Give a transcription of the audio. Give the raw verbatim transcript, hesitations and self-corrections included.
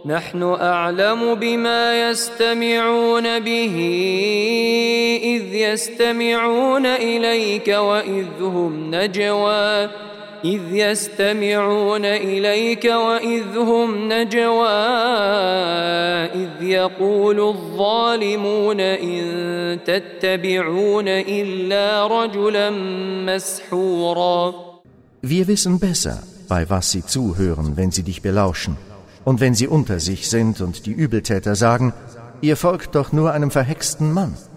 نحن أعلم بما يستمعون به إذ يستمعون إليك وإذ هم نجوى إذ يستمعون إليك وإذ هم نجوى إذ يقول الظالمون إن تتبعون إلا رجلا مسحورا. Wir wissen besser, bei was sie zuhören, wenn sie dich belauschen. Und wenn sie unter sich sind und die Übeltäter sagen, ihr folgt doch nur einem verhexten Mann.